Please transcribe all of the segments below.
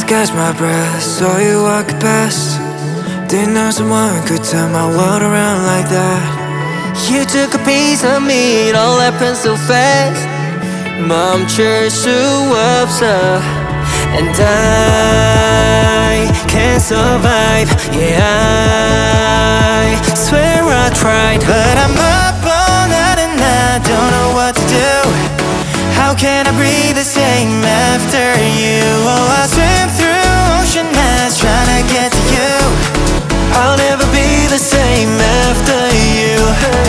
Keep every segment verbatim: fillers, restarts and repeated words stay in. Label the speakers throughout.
Speaker 1: catch my breath, saw you walk past. Didn't know someone could turn my world around like that.
Speaker 2: You took a piece of me, it all happened so fast. 멈출 수 없어. And I can't survive. Yeah, I swear I tried, but I'm up all night and I don't know what to do. How can I breathe the same after you? Oh, I swim through ocean miles trying to get to you. I'll never be the same after you.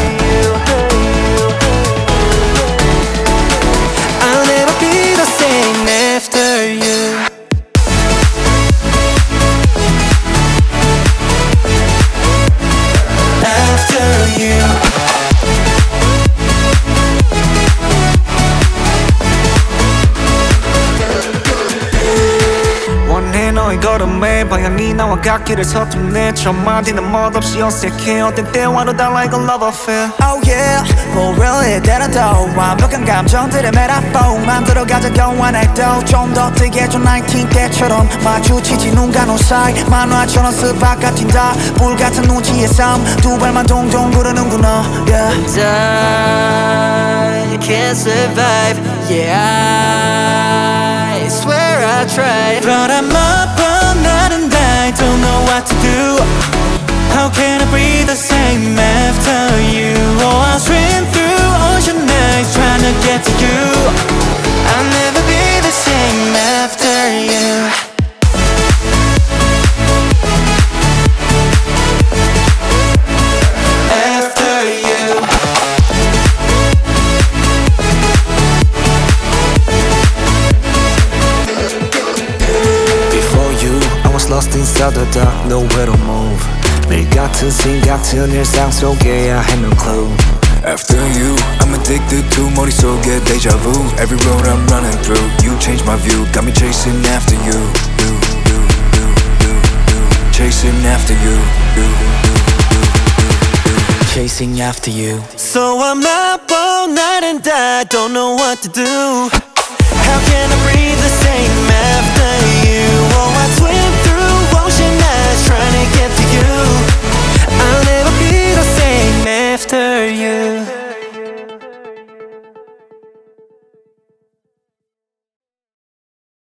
Speaker 2: I'll never be the same after you. After you.
Speaker 1: 원해 너의 걸음에 방향이 나와 같기를 서툴네 첫 마디는 멋없이 어색해 어떤 때와도 달라 이건 love affair.
Speaker 3: Oh yeah, 뭐 really 때려도 완벽한 감정들의 메타포 만들어가자 영원해도 좀 더 뜨게 해줘 나인틴 때처럼 마주치지 눈과 눈 사이 만화처럼 스팟 같은 다 불같은 눈치의 싸움 두 발만 동동 구르는구나. Yeah.
Speaker 2: And I can't survive. Yeah, I swear I tried, but I'm up all night and I don't know what to do. How can I breathe the same after you? Oh, I'll swim through ocean nights trying to get to you. I'll never be the same after you. After you.
Speaker 1: Before you, I was lost inside the dark, nowhere to move. 매일 같은 씬 같은 일상 속에 I had no clue. After you, I'm addicted to 머릿속에 deja vu. Every road I'm running through, you changed my view. Got me chasing after you, you, you, you, you, you. Chasing after you, you, you, you, you. Chasing after you.
Speaker 2: So I'm up all night and I don't know what to do. How can I breathe the same after